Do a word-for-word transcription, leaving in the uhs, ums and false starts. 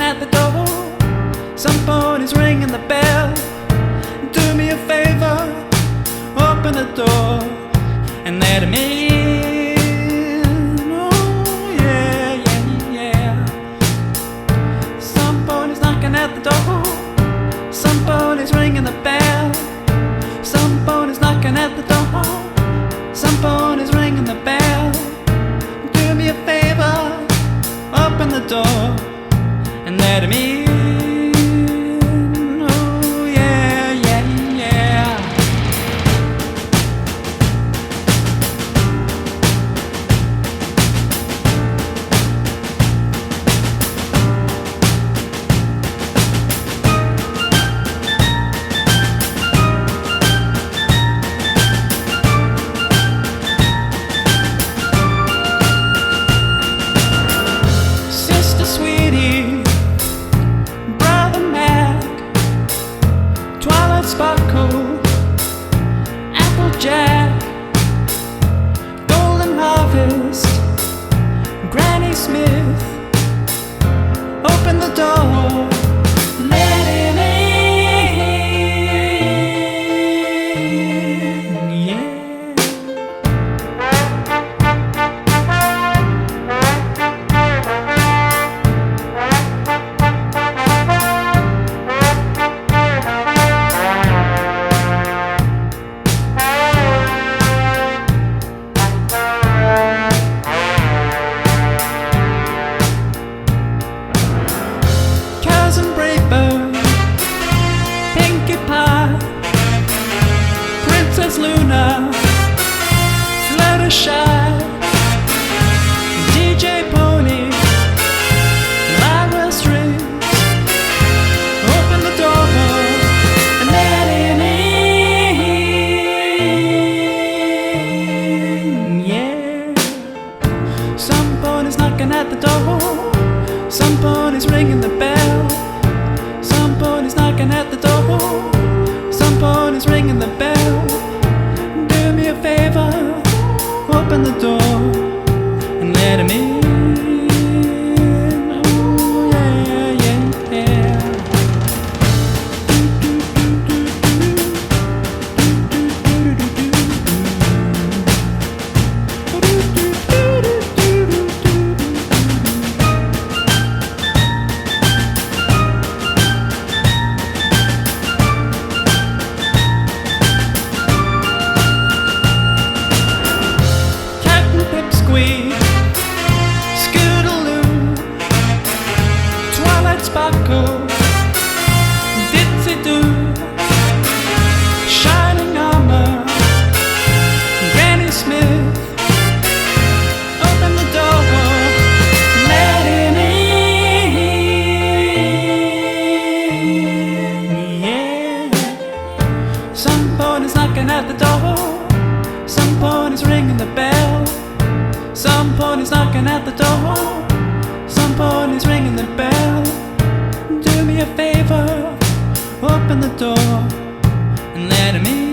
at the door. Somebody's ringing the bell. Do me a favor, open the door and let me in. Oh yeah, yeah, yeah. Somebody's knocking at the door. Somebody's ringing the bell. Somebody's knocking at the door. Somebody's ringing the bell. Do me a favor, open the door and let me in. Oh yeah, yeah, yeah. Sister Sweetie, Brother Mac, Twilight Sparkle, Applejack, Golden Harvest, Granny Smith, open the door, let it in, yeah. Cousin Brayburn, Pinkie Pie, Princess Luna, Fluttershy, D J Pony, Lyra Strings, open the door and let it in, yeah. Somebody's knocking at the door. Somebody's ringing the bell. Somebody's knocking at the door. Somebody's ringing the bell. Do me a favor, open the door and let him in. Oh yeah, yeah, yeah. Pipsqueak, Scootaloo, Twilight Sparkle, Ditsy-Doo, Shining Armor, Granny Smith, open the door, let it in, yeah. Somebody's knocking at the door. Somebody's ringing the bell. Somebody's knocking at the door. Somebody's ringing the bell. Do me a favor, open the door and let him in.